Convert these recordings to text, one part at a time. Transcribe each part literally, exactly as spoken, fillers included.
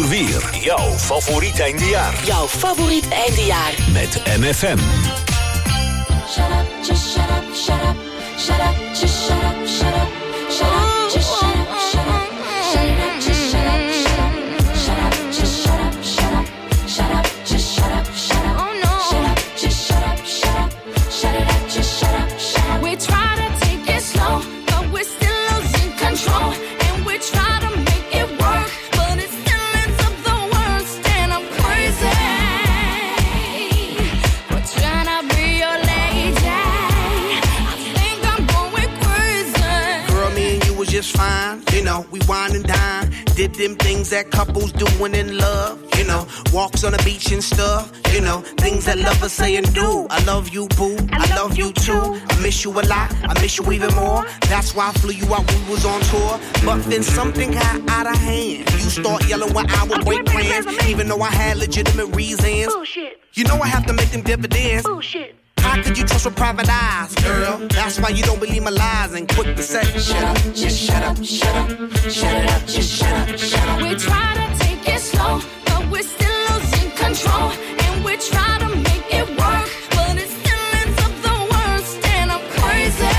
Alweer jouw favoriet eindejaar. Jouw favoriet eindejaar. Met M F M. Shut up, just shut up, shut up. Shut up, just shut up, shut up. Shut up, just shut up, shut up. Shut up, just shut up, shut up. Shut up, just shut up, shut up. Shut up, just shut up, shut up. Oh no. Shut up, just shut up, shut up. Shut it up, just shut up, shut up. We try to take it slow, but we're still losing control. And we try to make it work, but it still ends up the worst. And I'm crazy. We're trying to be your lady. I think I'm going crazy. Girl, me and you was just fine. You know, we wine and dine. Did them things that couples do when in love. You know, walks on the beach and stuff. You know, things that lovers say and do. I love you, boo. I, I love you too. I miss you a lot. I miss you even more. That's why I flew you out when we was on tour. But then something got out of hand. You start yelling when I would break plans, even though I had legitimate reasons. Bullshit. You know I have to make them dividends. Bullshit. How could you trust with private eyes, girl? That's why you don't believe my lies and quick to say, shut up, just shut up, shut up, shut it up, just shut up, shut up. We try to take it slow, but we're still losing control. And we try to make it work, but it still ends up the worst. And I'm crazy.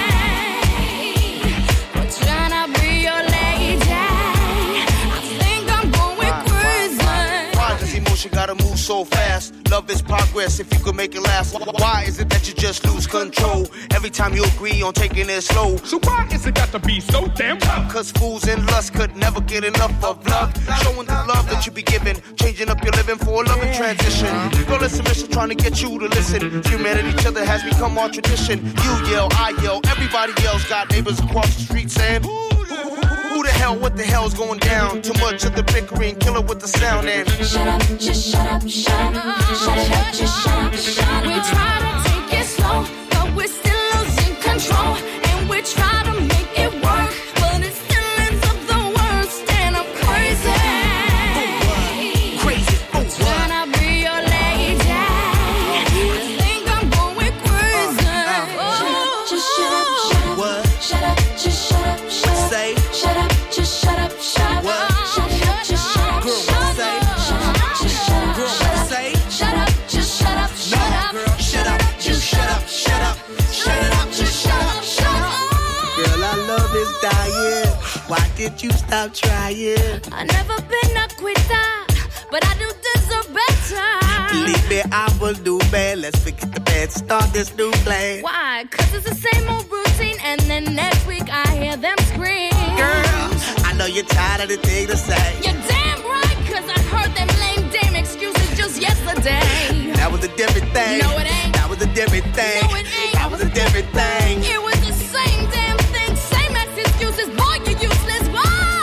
We're trying to be your lady. I think I'm going crazy. Why does emotion gotta move so fast? Love is progress if you could make it last. Why is it that you just lose control every time you agree on taking it slow? So why is it got to be so damn tough? Cause fools in lust could never get enough of love. Showing the love that you be giving, changing up your living for a loving transition. Girl, it's a mission trying to get you to listen. Humanity, each other has become our tradition. You yell, I yell, everybody else got neighbors across the street saying, who the hell, what the hell's going down? Too much of the bickering, kill it with the sound and shut up, just shut up, shut up. Shut it up, just shut up, shut up. We try to take it slow, but we're still losing control. And we try to make it work, but it still ends up the worst. And I'm crazy. crazy. Oh, I'm trying to be your lady. I think I'm going crazy. Oh. Just shut up, shut up. What? Shut up, just shut up, shut up. Say. Shut up, just shut up, shut up. What? Shut it up, just shut up, Girl, shut up. say. Shut up, just shut up, Girl, shut up. say. Shut up, just shut up, shut No, up. girl, shut up, just shut up, shut up. Shut it up, just shut up, shut up. Girl, our love is dying. Why did you stop trying? I never been a quitter, but I do deserve better. Believe me, I will do bad. Let's forget the bad, start this new plan. Why? Cause it's the same old routine, and then next week I hear them scream. Girl, I know you're tired of the thing to say. You're damn right, cause I heard them lame damn excuses just yesterday. That was a different thing. No, it ain't. That was a different thing. No, it ain't. That was a different thing. It was the same damn thing, same ass excuses. Boy, you useless. Whoa!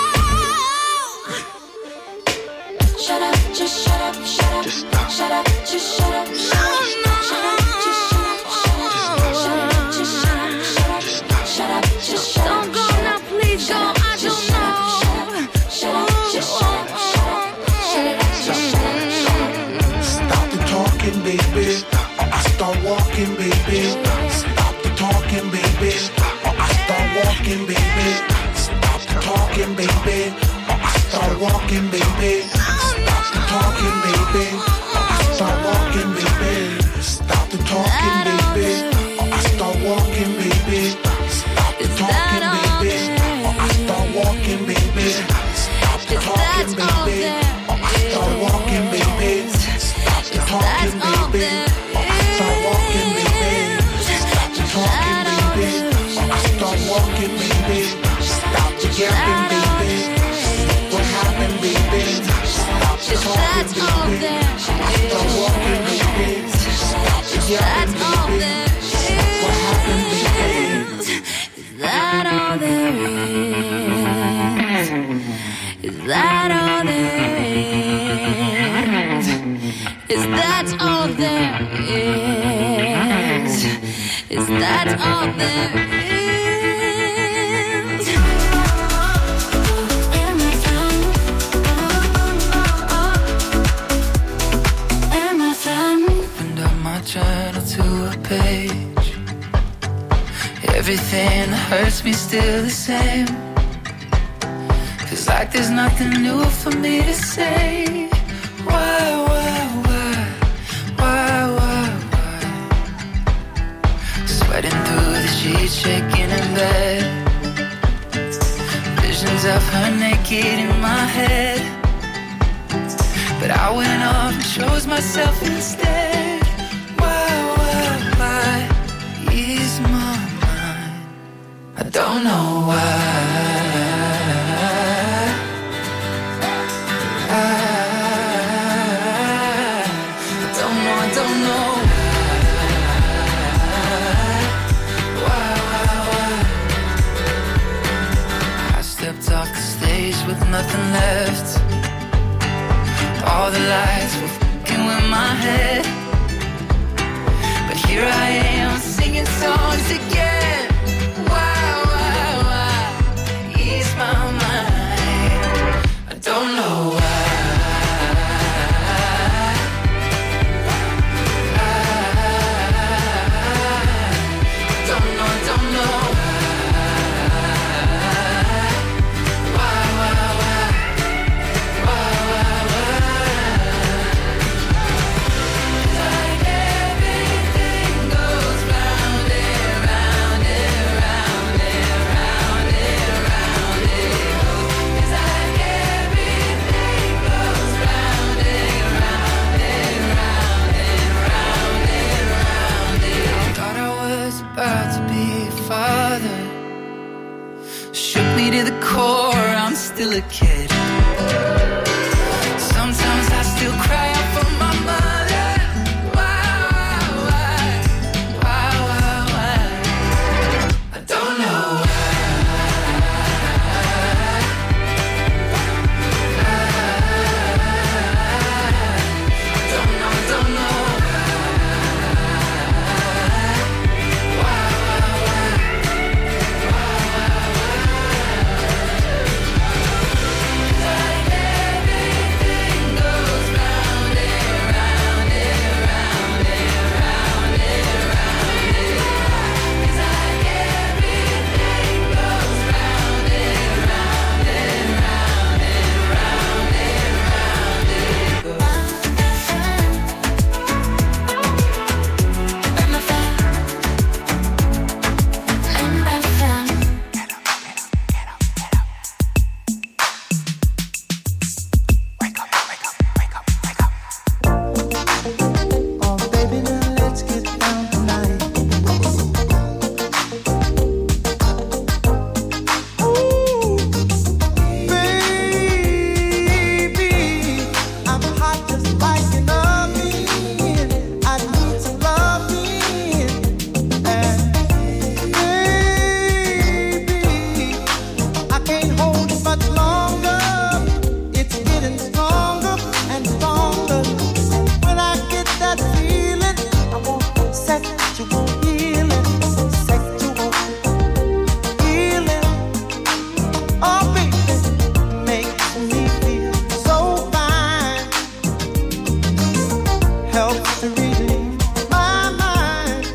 Shut up, just shut up, shut up. Just stop. Shut up, just shut up. Shut up, shut up, just shut up. Shut up, just shut up, shut up. Shut up, just shut up. Don't go now, please go. I don't know. Shut up, just shut up, shut up. Shut it up, just shut up. Stop the talking, baby. Or I start walking, baby. Stop the talking, baby. Or I start walking, baby. Stop the talking, baby. Or I start walking, baby. Stop the talking, baby. Or I start walking, baby. Stop the talking, baby. Or I start walking, baby. Stop the talking, baby. Or I start walking, baby. Stop the talking, baby. Or I start walking, baby. Stop the talking, baby. Or I start walking, baby. Stop the talking, baby. Or I start walking, baby. Stop the yapping, baby. What happened, baby? Stop the talking, baby. Or I start walking, baby. Stop the yapping, baby. What happened, baby? Is that all there is? Is that all there is? Is that all there is? Is that all there is? Opened up my journal to a page. Everything that hurts me still the same. Feels like there's nothing new for me to say. Why, why, why, why, why, why? Sweating through the sheets, shaking in bed. Visions of her naked in my head. But I went off and chose myself instead. Why, why, why is my mind? I don't know why. I, I don't know, I don't know. Why, why, why? I stepped off the stage with nothing left. All the lights were f***ing with my head. But here I am singing songs again. Why, why, why ease my mind? I don't know why. I, I don't know, I don't know. Why, why, why? Why, why, why? Like everything goes round and round and round and round and round it goes. It's like everything goes round and round and round and round and round it. Thought I was about to be a father. Shook me to the core, I'm still a kid. Sometimes I still cry out for my mother. Why, why, why, why, why? I don't know why. I don't know, I don't know. Why, why, why? Why, why, why? Like everything goes round and round and round and round and round it goes. It's like everything goes round and round and round and round and round it goes. Oh, baby, now let's get down tonight. Ooh, baby, I'm hot just like an oven. I need some loving. And baby, I can't hold it much longer. It's getting stronger and stronger. When I get that feeling, I want sexual healing, sexual healing. Oh, baby, makes me feel so fine. Helps to relieve my mind.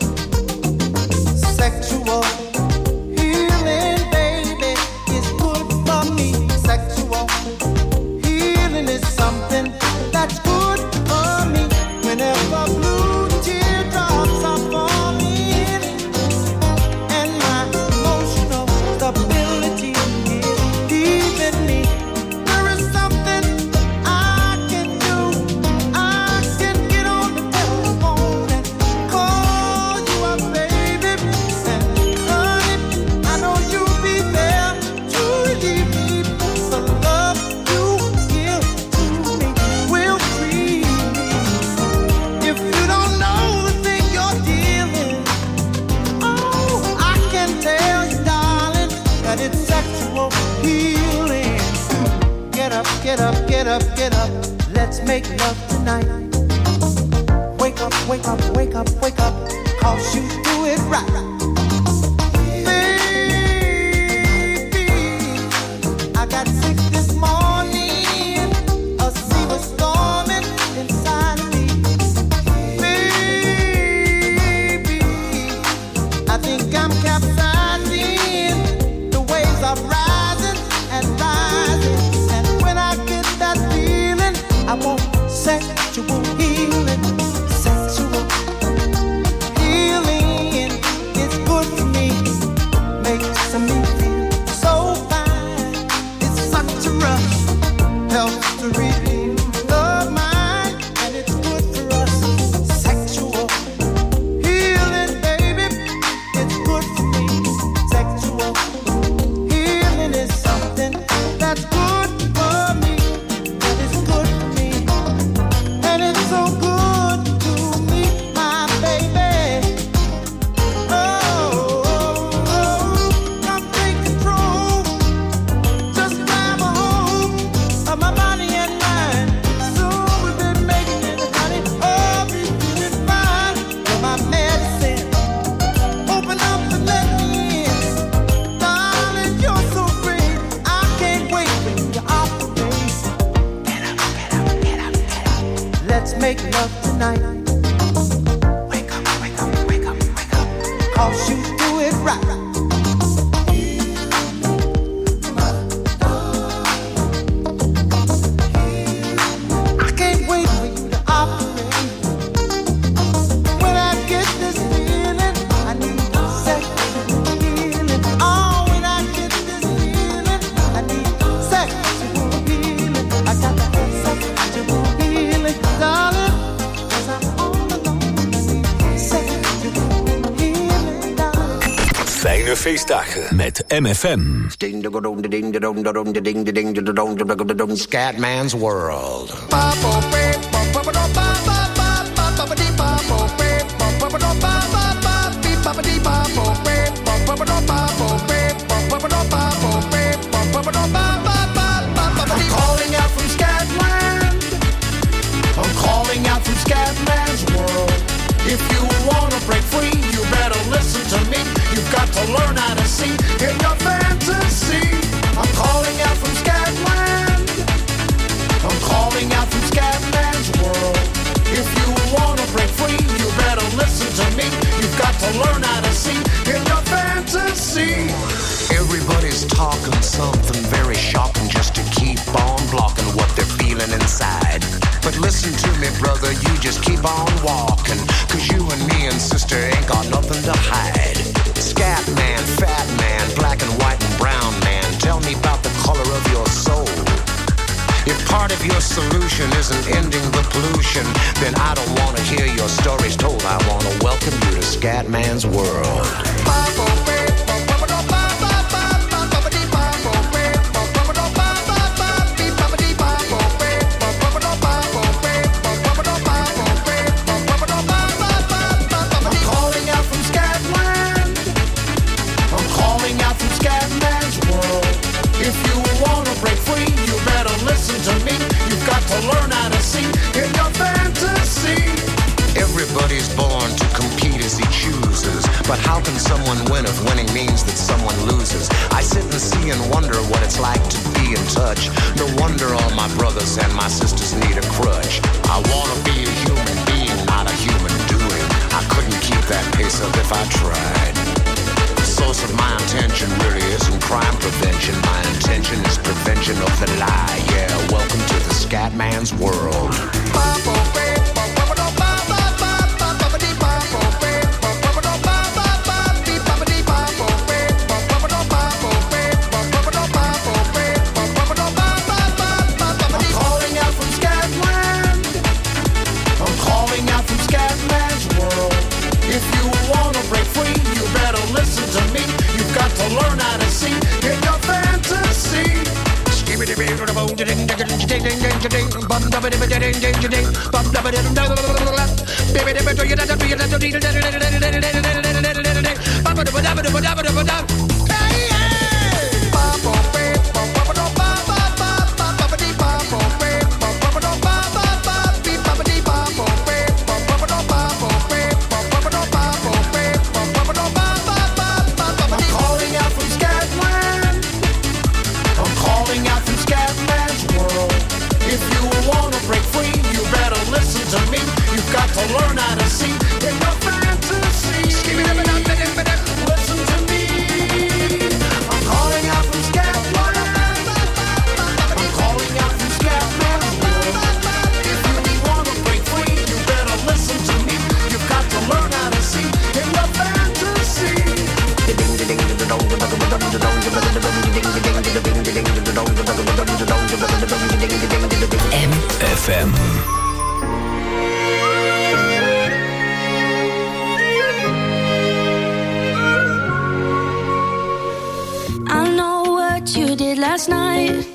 Sexual healing, baby, is good for me. Sexual healing is something that's good for me. Whenever blue teardrops are falling and my emotional stability is leaving me, there is something I can do. I can get on the telephone and call you up, baby. And honey, I know you'll be there to relieve me. The love you give to me will free me. If you don't know the thing you're dealing, oh, I can tell you, darling, that it's sexual healing. Get up, get up, get up, get up. Let's make love tonight. Wake up, wake up, wake up, wake up. 'Cause you do it right. Baby, I got sick this morning. A sea was storming inside of me. Baby, I think I'm capsizing. The waves are rising and rising. sexual healing, sexual healing is good for me, makes me feel so fine. It's such a rush, helps to redeem the mind, and it's good for us. Sexual healing, baby, it's good for me. Sexual healing is something that's good for me, and it's good for me, and it's so good to me, my baby. Oh, oh, come take control, just grab a hold of my body and mind. Soon we'll be making it, honey. Oh, be feeling fine. You're my medicine. Open up and let me in, darling. You're so great. I can't wait when you operate. Get up, get up, get up, get up. Let's make love tonight. Wake up, wake up, wake up, wake up. 'Cause you do it right. I can't wait for you to operate. When I get this feeling, I need sexual healing. Oh, when I get this feeling, I need sexual healing. I got to have sexual healing, darling, 'cause I'm all alone. I need sexual healing, darling. Fijne feestdagen met M F M. Scatman's World. I'm calling out from Scatland. I'm calling out from Scatman's World. If you wanna break free, you better listen to me. You've got to learn how to see in your fantasy. I'm calling out from Scatland. I'm calling out from Scatman's World. If you wanna break free, you better listen to me. You've got to learn how to see in your fantasy. Everybody's talking something very shocking just to keep on blocking what they're feeling inside. But listen to me, brother, you just keep on walking, 'cause you and me and sister ain't got nothing to hide. Scat man, fat man, black and white and brown man, tell me about the color of your soul. If part of your solution isn't ending the pollution, then I don't want to hear your stories told. I want to welcome you to Scatman's World. I'm calling out from Scatland. I'm calling out from Scatman's World. If you want to break free, you better listen to me. You've got to learn how to see in your fantasy. Everybody's born to compete as he chooses, but how can someone win if winning means that someone loses? I sit and see and wonder what it's like to be in touch. No wonder all my brothers and my sisters need a crutch. I want to be a human being, not a human doing. I couldn't keep that pace up if I tried. The source of my intention really isn't crime prevention. My intention is prevention of the lie. Yeah, welcome to the Scatman's World. I'm calling out from Scatland. I'm calling out from Scatman's World. If you wanna break free, you better listen to me. You've got to learn how to see in your fantasy. Learn how to see in your fantasy. last night.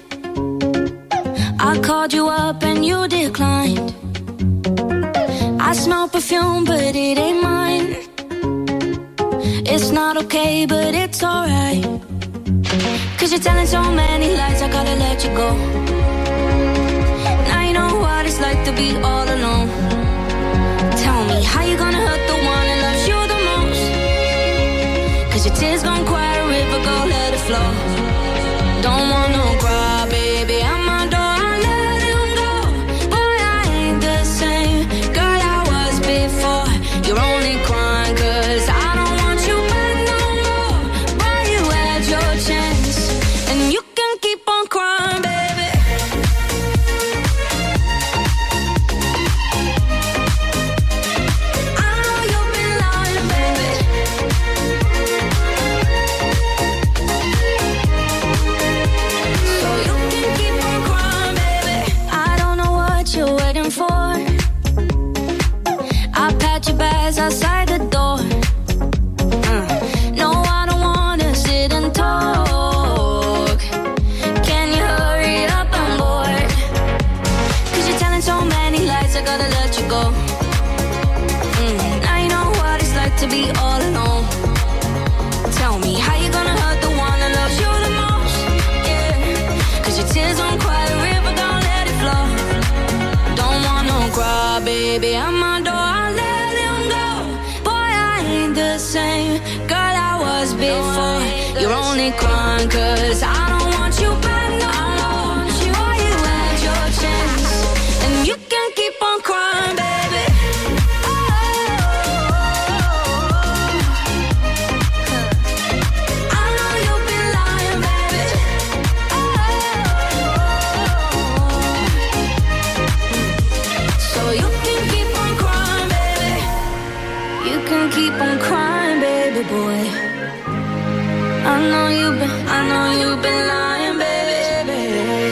I called you up and you declined. I smell perfume, but it ain't mine. It's not okay, but it's alright. Cause you're telling so many lies, I gotta let you go. Now you know what it's like to be all alone. Tell me, how you gonna hurt the one that loves you the most? Cause your tears gon' quiet a river, go let it flow. Don't want no cry, baby, I'm my door, I let him go. Boy, I ain't the same girl I was before. You're only crying cause I don't want you back no more. Boy, you had your chance, and you can keep on crying, baby. I know you've been lying, baby. So you can keep on crying, baby. I don't know what you're waiting for. I pat your bags outside the door. Uh, no, I don't wanna sit and talk. Can you hurry up? I'm bored. Cause you're telling so many lies, I gotta let you go. Mm, now you know what it's like to be all alone. Tell me, how you gonna hurt the one that loves you the most? Yeah, cause your tears don't cry a river, don't let it flow. Don't want no cry, baby, I'm my door, I let him go. Boy, I ain't the same girl I was before. You're only crying cause I don't want you back no more. Boy, you had your chance, and you can keep on crying, baby. I know you've been lying, baby. So you can keep on crying, baby. You can keep on crying, baby boy. I know you've been, I know you've been lying, baby.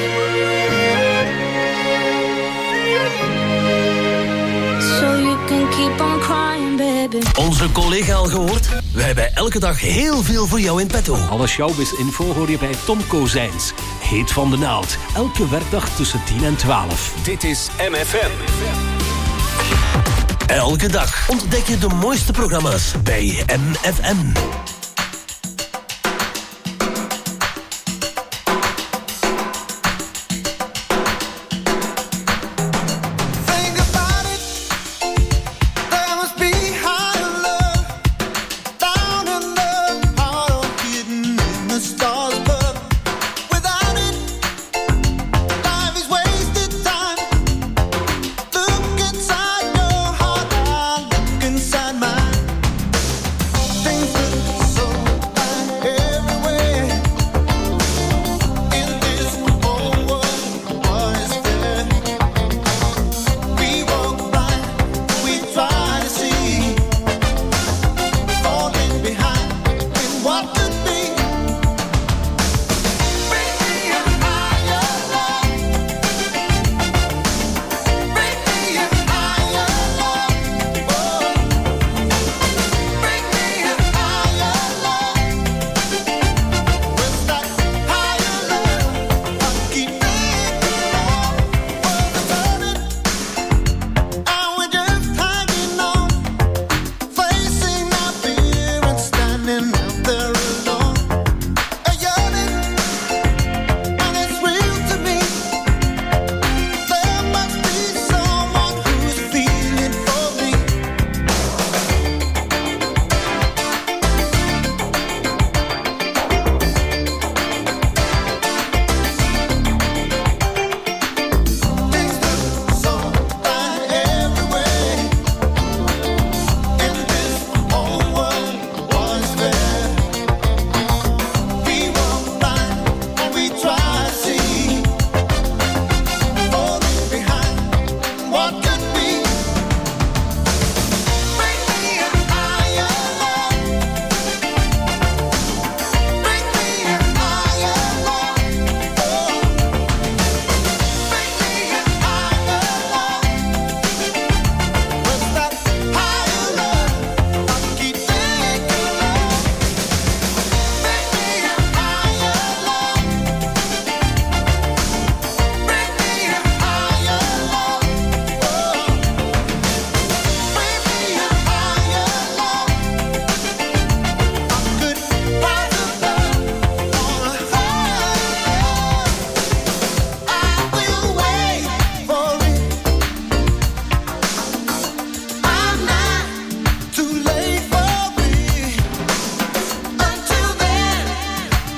So you can keep on crying, baby. Onze collega al gehoord? We hebben elke dag heel veel voor jou in petto. Alle showbiz-info hoor je bij Tom Kozijns. Heet van de naald. Elke werkdag tussen tien en twaalf. Dit is M F M. Elke dag ontdek je de mooiste programma's bij M F M. Think about it. There must be higher love down in the heart of hidden in the stars, but without it, life is wasted time. Look inside your heart, I look inside mine. Things look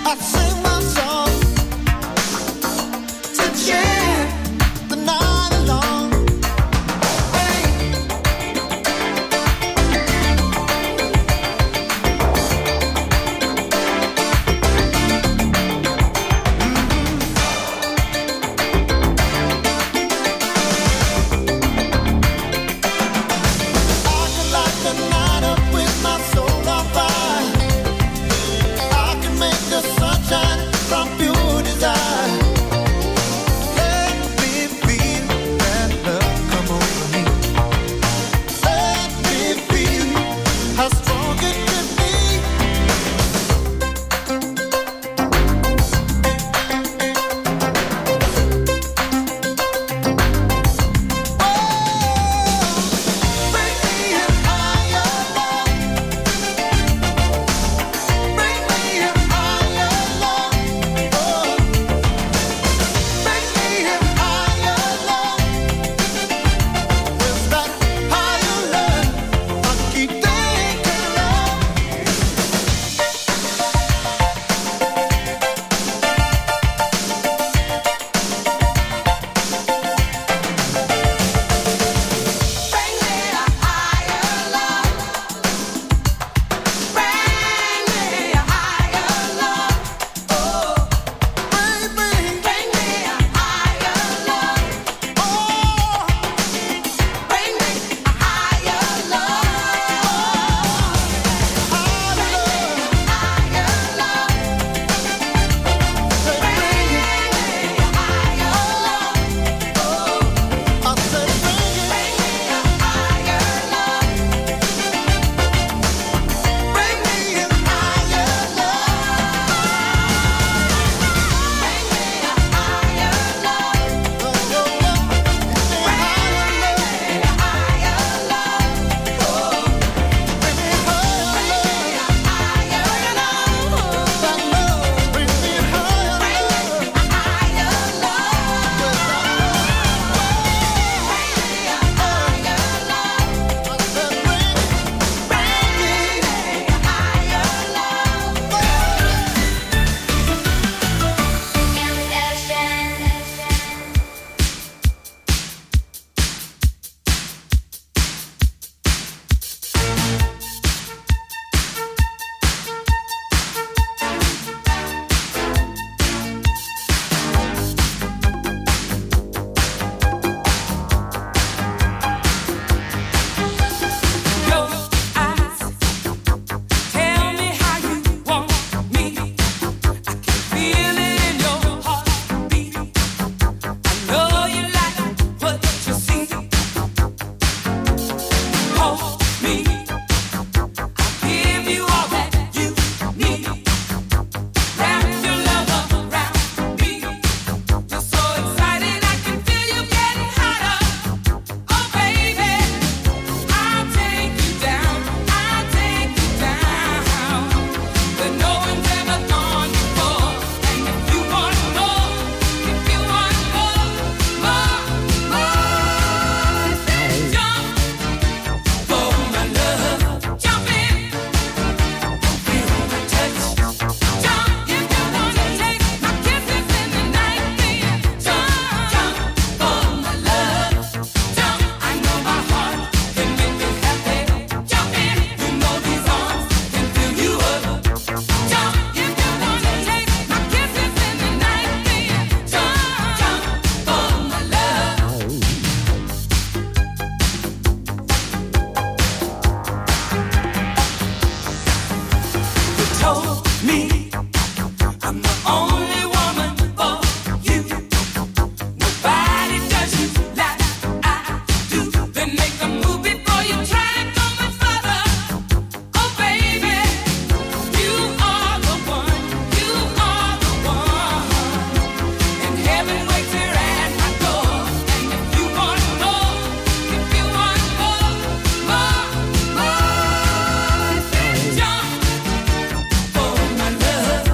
Jump for my love.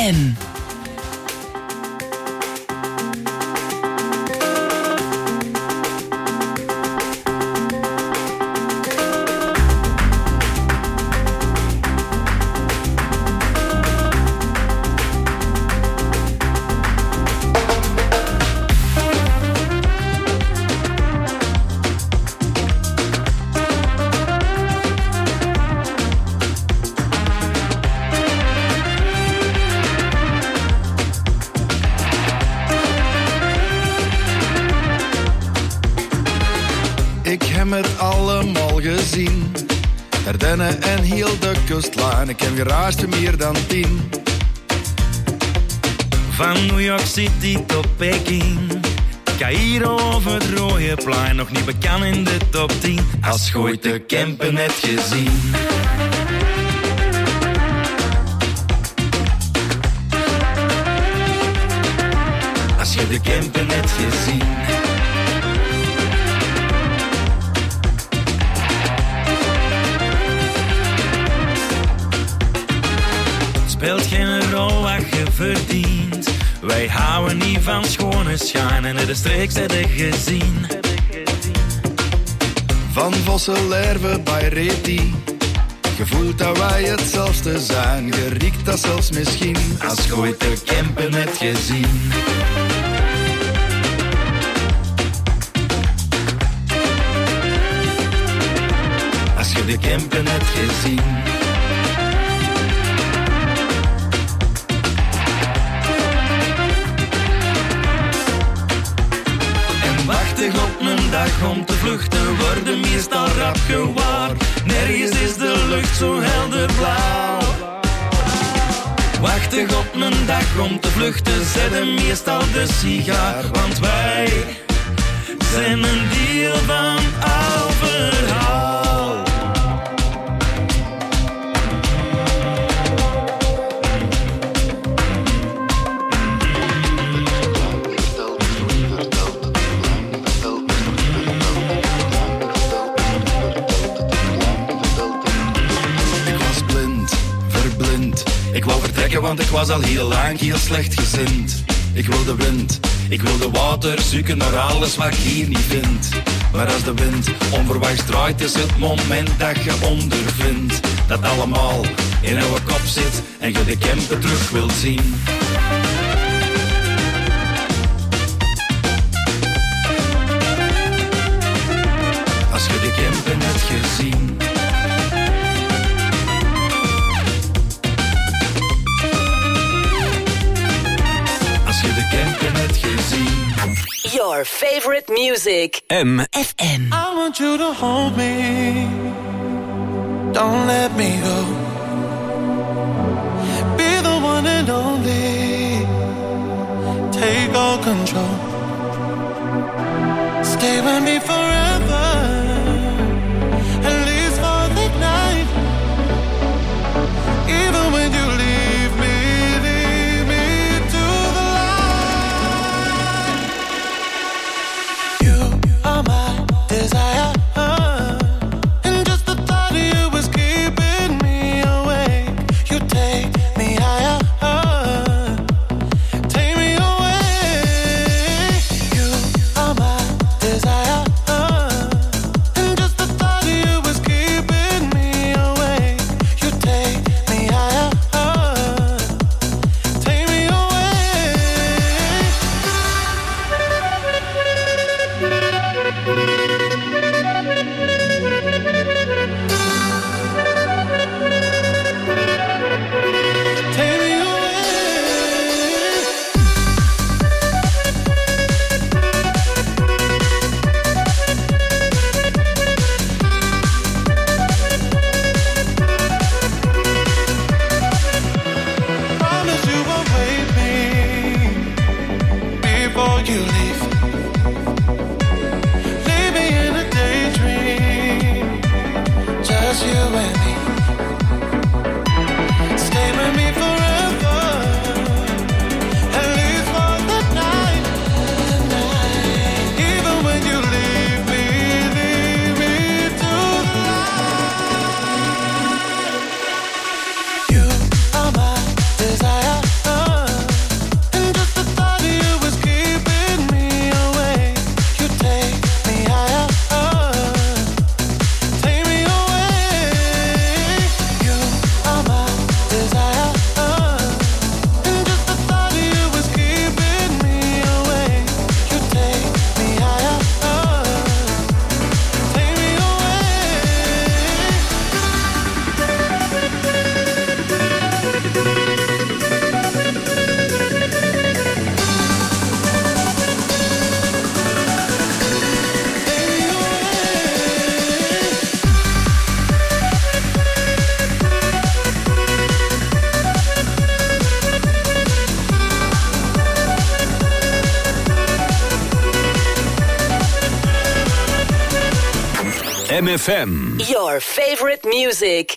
M. Gezien. Ardennen en heel de kustlijn, ik heb geraasd meer dan tien. Van New York City tot Peking, Cairo over het rode plein, nog niet bekend in de top tien. Als je ooit de Kempen hebt gezien. Als je de Kempen hebt gezien. Speelt geen rol wat je verdient. Wij houden niet van schone schijn en de streek zijn er gezien. Van Vosselerve bij Reti. Je voelt dat wij hetzelfde zijn. Je riekt dat zelfs misschien. Als je ooit de Kempen hebt gezien. Als je de Kempen hebt gezien. Op een dag om te vluchten worden meestal rap gewaar. Nergens is de lucht zo helder blauw. Wachtig op een dag om te vluchten, zetten meestal de sigaar. Want wij zijn een deel van al verhaal. Ik wou vertrekken, want ik was al heel lang heel slecht gezind. Ik wil de wind, ik wil de water, zoeken naar alles wat ik hier niet vind. Maar als de wind onverwachts draait, is het moment dat je ondervindt dat allemaal in jouw kop zit en je de Kempen terug wilt zien. Als je de Kempen hebt gezien. Your favorite music. M. F M. I want you to hold me. Don't let me go. Be the one and only. Take all control. Stay with me forever. At least for the night. Even when you leave me. Desire, and just the thought of you was keeping me awake. You take me higher, take me away. You are my desire. M F M. Your favorite music.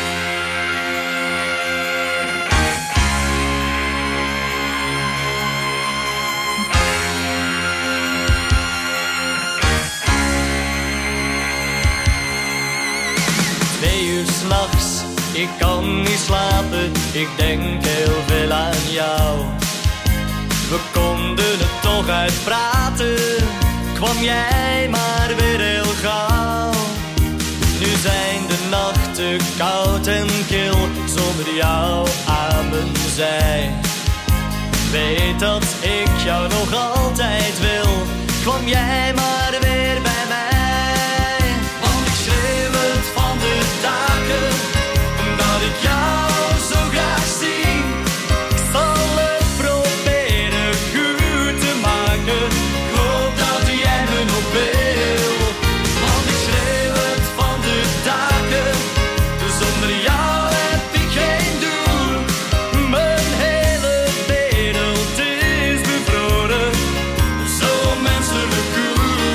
Twee uur 's nachts, ik kan niet slapen. Ik denk heel veel aan jou. We konden het toch uitpraten. Kwam jij maar weer heel gauw. Nu zijn de nachten koud en kil, zonder jou aan mijn zij. Weet dat ik jou nog altijd wil. Kwam jij maar weer bij mij. Want ik schreeuw het van de daken, omdat ik jou zo graag zie. Ik zal het proberen goed te maken. Ik hoop dat jij me nog wil. Want ik schreeuw het van de daken, zonder jou heb ik geen doel. Mijn hele wereld is bevroren, zo menselijk koel.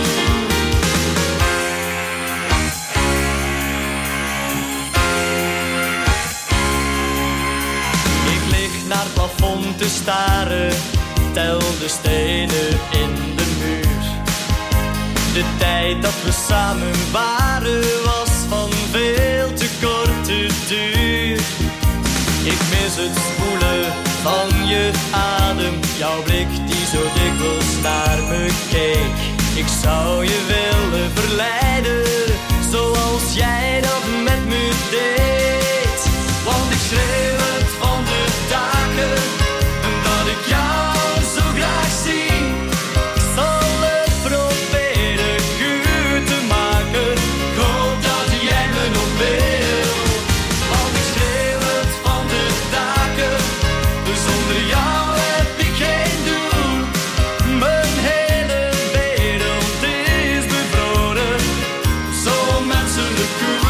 Ik lig naar het plafond te staren, tel de stenen in de muur. De tijd dat we samen waren was van veel te korte duur. Ik mis het spoelen van je adem, jouw blik die zo dikwijls naar me keek. Ik zou je willen verleiden, zoals jij dat met me deed. Want ik schreeuw het van de daken, dat ik jou zo graag zie. Ik zal het proberen goed te maken. Ik hoop dat jij me nog wil. Want ik schreeuw het van de daken, zonder jou heb ik geen doel. Mijn hele wereld is bevroren, zo menselijk koel.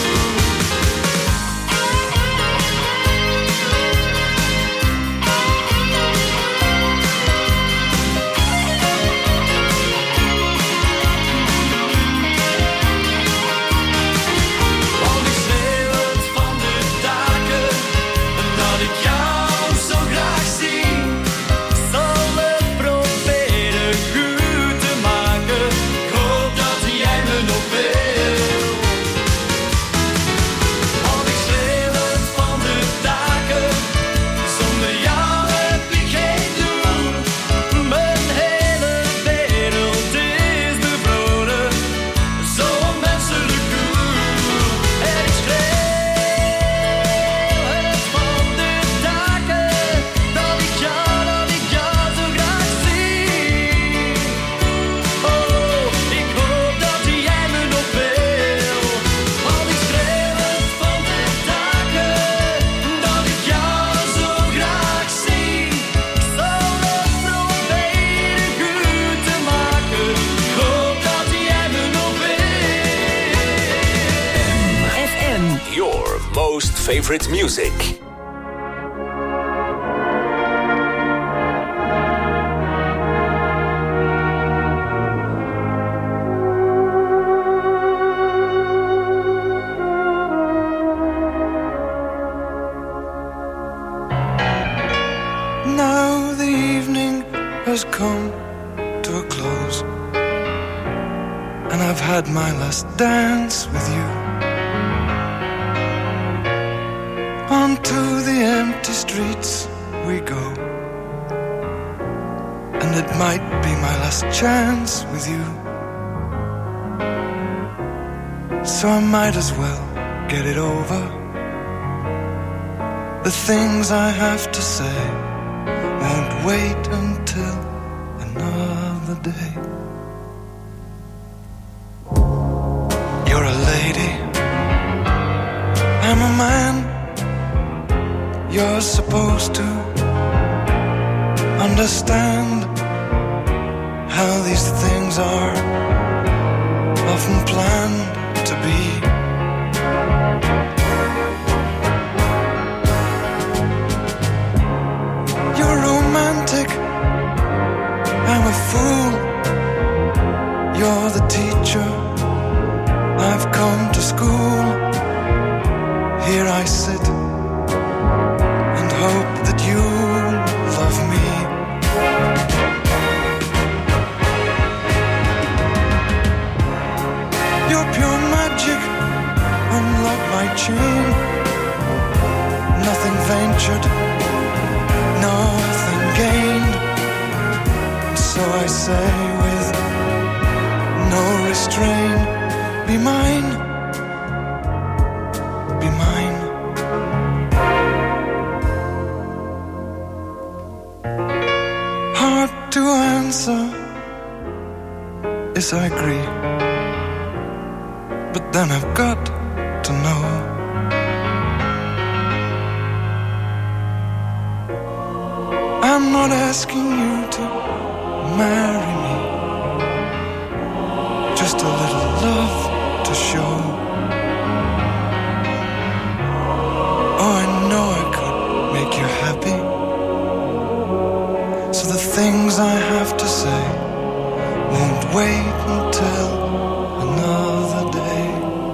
Want ik schreeuw het van de daken, dat ik jou zo graag zie. Ik zal het proberen goed te maken. Ik hoop dat jij me nog wil. Want ik schreeuw het van de daken, zonder jou heb ik geen doel. Mijn hele wereld is bevroren, zo menselijk koel. En ik schreeuw het van de daken, dat ik jou, dat ik jou zo graag zie. Oh, ik hoop dat jij me nog wil. Want ik schreeuw het van de daken, dat ik jou zo graag zie. Ik zal het proberen goed te maken. Ik hoop dat jij me nog wil. F M. Your most favorite music. Now the evening has come to a close, and I've had my last dance with you. Onto the empty streets we go, and it might be my last chance with you. So I might as well get it over. The things I have to say won't wait until another day. You're a lady, I'm a man. You're supposed to understand how these things are often planned to be. You're romantic, I'm a fool. You're the teacher I've I sit and hope that you love me. Your pure magic unlocked my chain. Nothing ventured, nothing gained. And so I say with no restraint, be mine, be mine. Hard to answer, yes I agree. But then I've got to know. I'm not asking you to marry me, just a little love to show. Oh, I know I could make you happy. So the things I have to say won't wait until another day.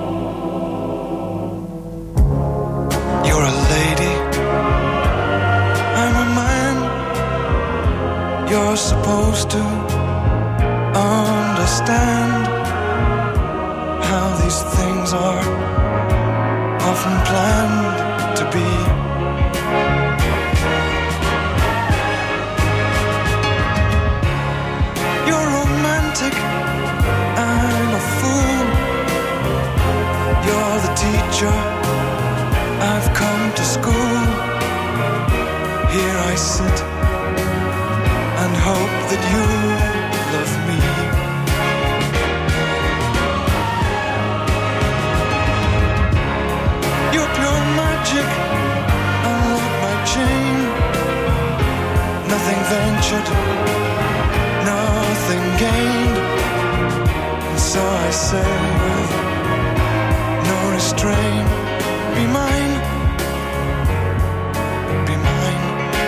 You're a lady, I'm a man. You're supposed to understand how these things are often planned to be. You're romantic, I'm a fool. You're the teacher, I've come to school. Here I sit and hope that you love me. Your pure magic unlocked my chain. Nothing ventured, nothing gained. And so I say with no restraint, be mine, be mine.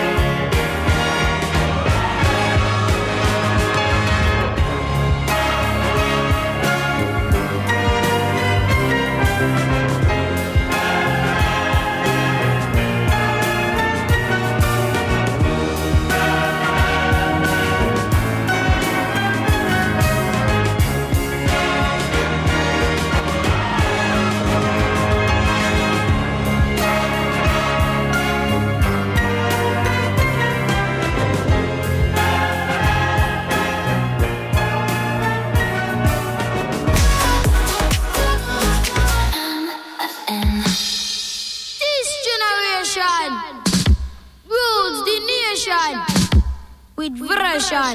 With version.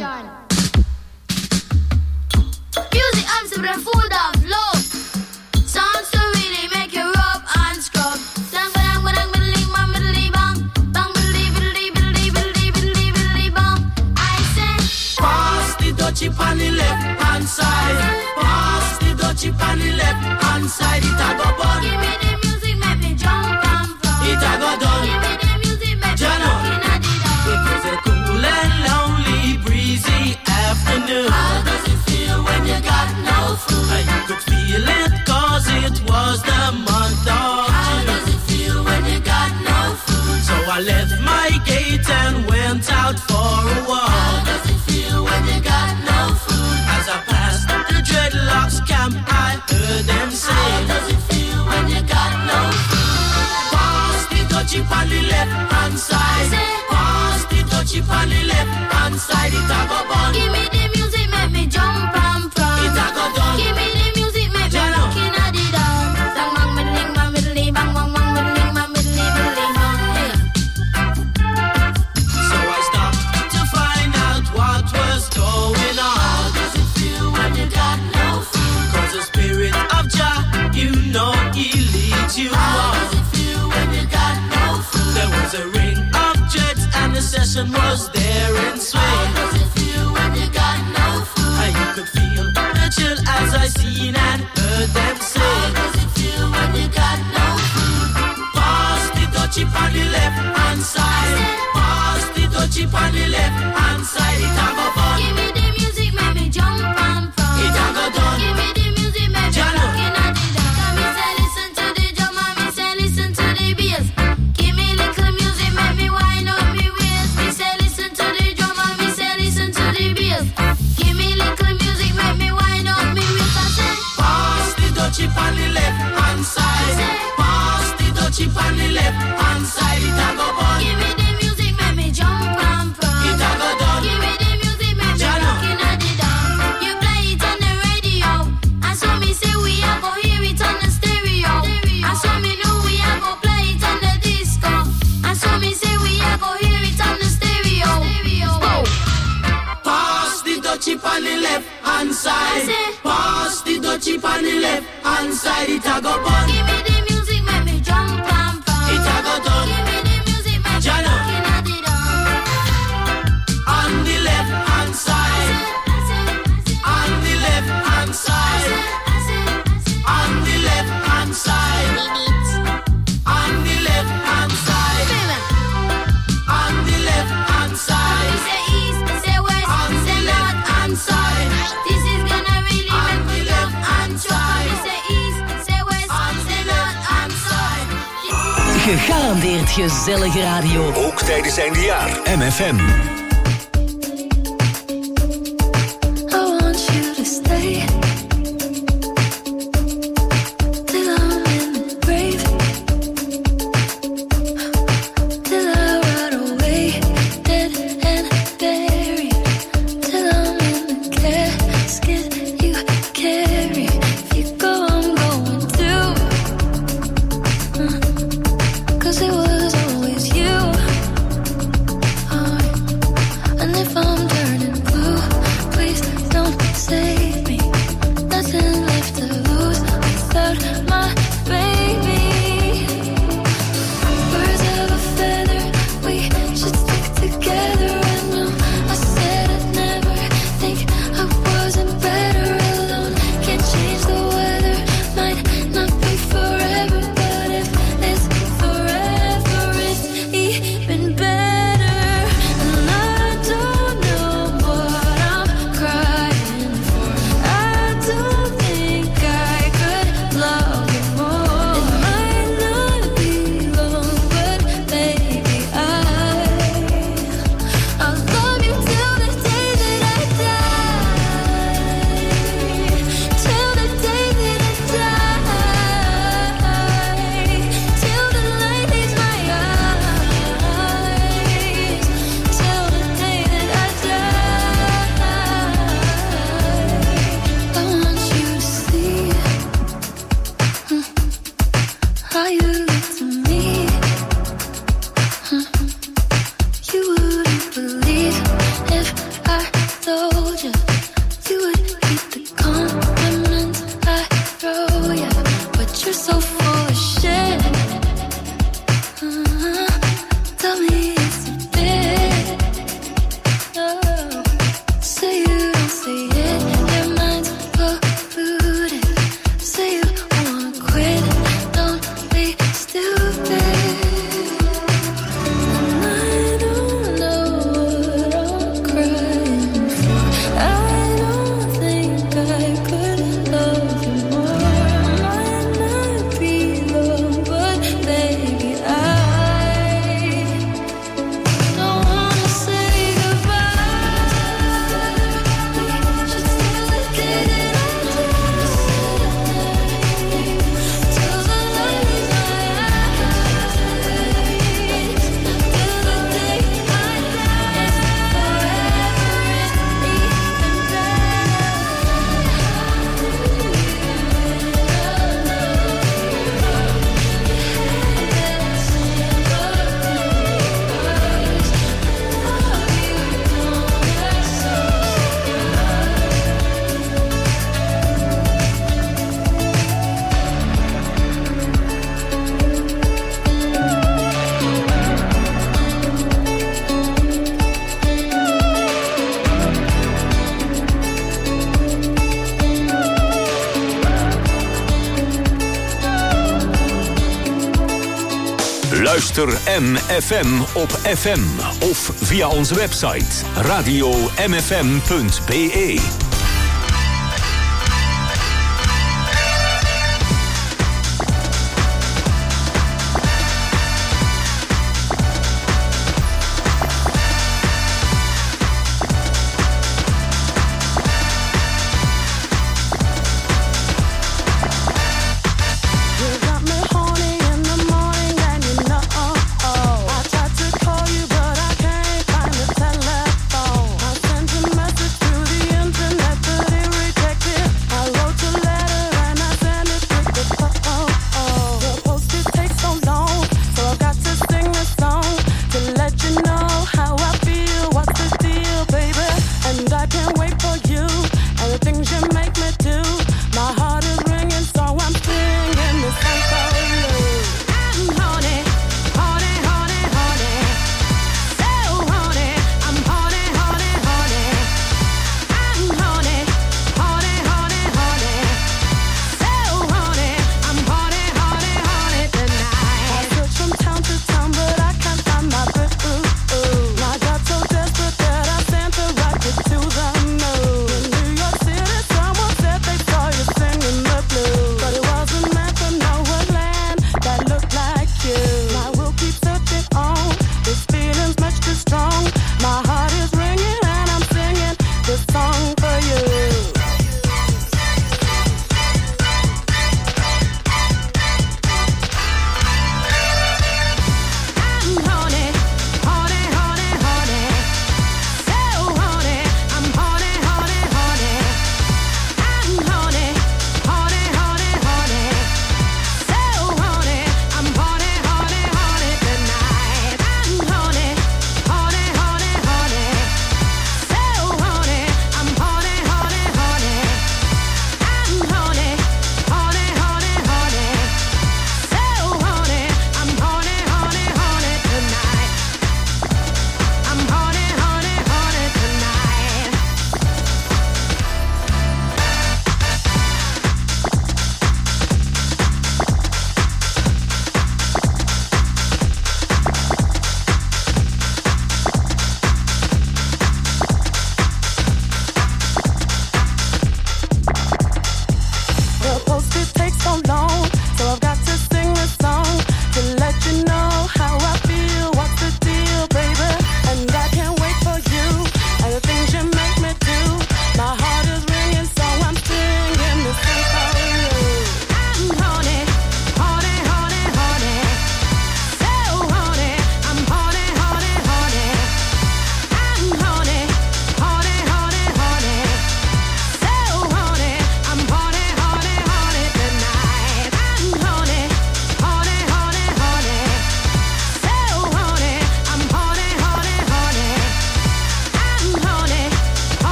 Music I'm super full of love. Sounds to really make you rub and scrub. Bang bang bang bang bang bang bang bang bang bang bang. I say, pass the dutchie on the left hand side. Pass the dutchie on the left hand side. It a go bun. Give me the music, make me jump and from. It a go done. Give me the music, make me looking at it all. It was a cool and lonely, breezy afternoon. How does it feel when you got no food? I could feel it cause it was the month of June. How does it feel when you got no food? So I left my gate and went out for a walk. How does it feel when you got no food? As I passed the dreadlocks camp, I heard them say, how does it feel when you got no food? Pass the dutchie on the left hand side. Pass the dutchie on the left hand side. It a go bun. Give me the music, make me jump and from. It a go done. Give me the music, make me looking at it all. Bang bang middling, bang middling, bang bang bang middling, bang middling, middling, bang. So I stopped to find out what was going on. How does it feel when you got no food? Cause the spirit of Jah, you know he leads you How on. does it feel when you got no food? There was a ring of jets and the session was there in swing. How does it feel when you got no food? And you could feel the chill as I seen and heard them say, how does it feel when you got no food? Pass the dutchie on the left hand side. Pass the dutchie on the left hand side. It a go fun. Give me the music, make me jump and from. It a go done. Give me the music, make me looking at it all. Come me say listen to the drum and me say listen to the beat. inside it a go bun. Give me the music, make me jump and pump. It a go done. Give me the music, make me Jana. rockin' at the dawn. On the left hand side. On the left hand side. On the left hand side. On the left hand side. On the left hand side. Say east, say west, say north and south. This is gonna really make me jump and jump. Say east, say west, say north and south. Gegarandeerd gezellige radio. Ook tijdens eindejaar. M F M. I want you to stay till I'm in the grave, till I rot away, dead and buried, till I'm in the casket you carry. If you go, I'm going too, uh, 'cause it was always you. Uh, and if I'm turning blue, please don't save me. Nothing left to lose without my baby. Birds of a feather, we should stick together. I know I said I'd never think I wasn't better alone. Can't change the weather, might not be forever, but if it's forever, it's even better. And I don't know what I'm crying for. I don't think I could love you more. It might not be long, but baby, I I'll love you till the day that I die. Till the day that I die. Till the light leaves my eyes. Till the day that I die. I want you to see mm, how you look to me. Mm, You wouldn't believe if I told you. You would keep the compliments I throw you, but you're so full of shit. Uh, Tell me it's a bit. Oh, say you don't say it, your mind's polluted. Say you wanna quit, don't be stupid. And I don't know what I'm crying for. I don't think I could love you more. Might not be long, but baby, I don't wanna say goodbye. We should still look at it till the light in my eyes. Till the day I die. Forever is even Luister M F M op F M of via onze website radio m f m punt b e. You got me horny in the morning and you know I tried to call you but I can't find the telephone. I sent a message through the internet.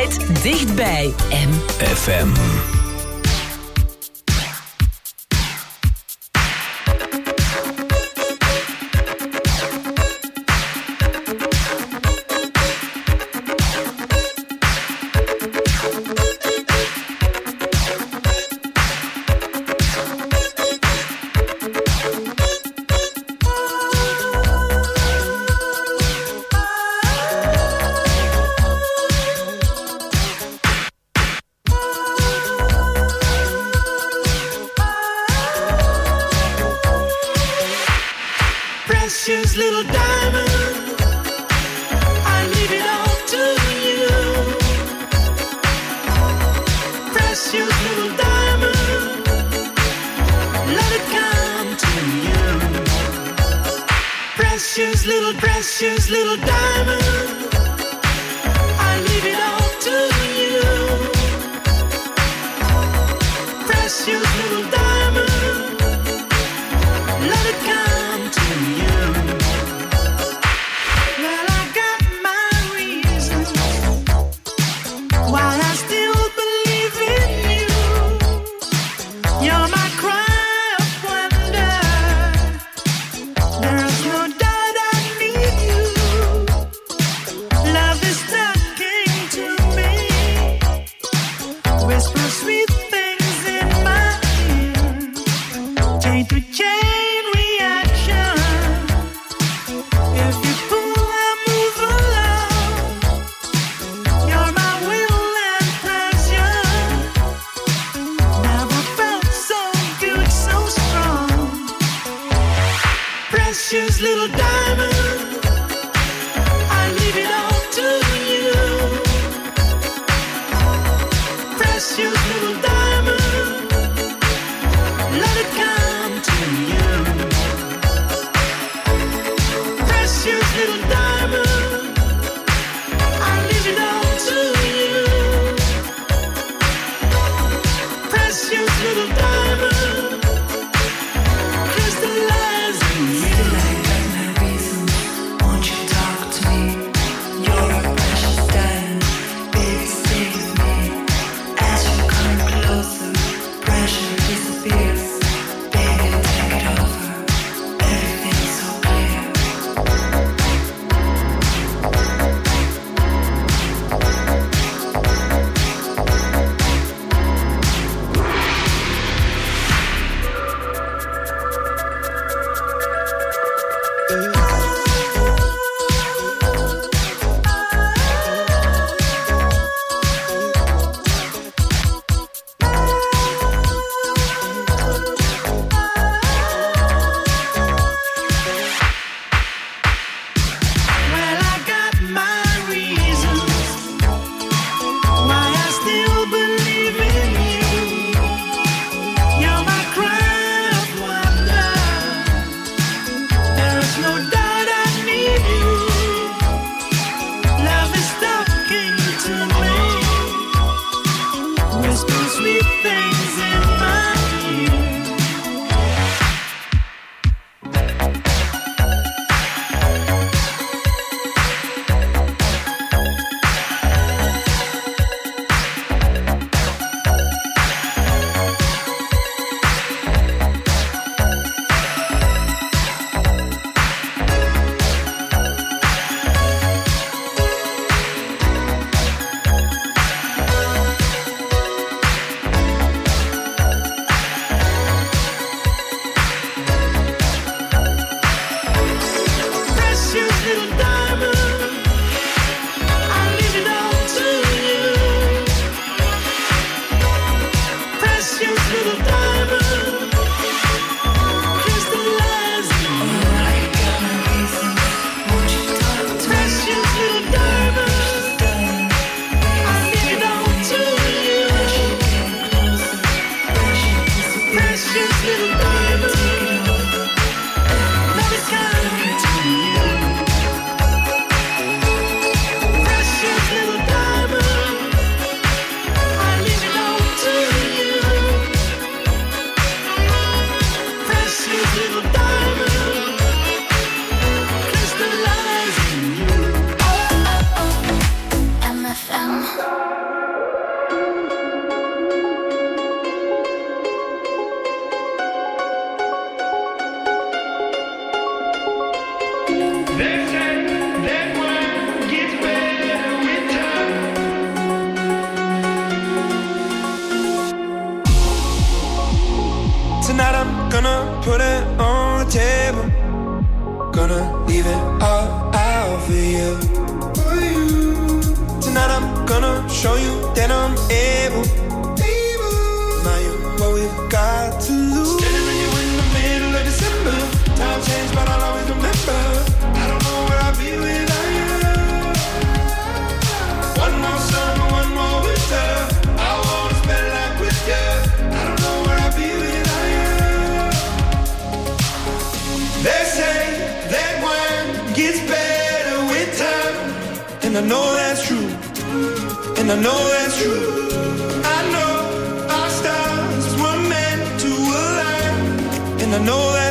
Altijd dichtbij. M F M. Precious little diamond, I leave it all to you. Precious little diamond, let it come to you. Precious little, precious little diamond, I leave it all to you. Precious little diamond, let it come to you. Well, I got my reasons why I still believe in you. You're my cry of wonder. There's no doubt I need you. Love is talking to me. Whisper sweet things in my ear. gonna leave it all out for you. For you. Tonight I'm gonna show you that I'm able. Able. Now you're what we've got to lose. Standing with you in the middle of December. Time changed, but I'll always remember. I don't know where I'll be without you. One more summer, one more winter. I wanna spend life with you. I don't know where I'll be without you. They say that wine gets better with time, and I know that's true, and I know that's true. I know our stars were meant to align, and I know that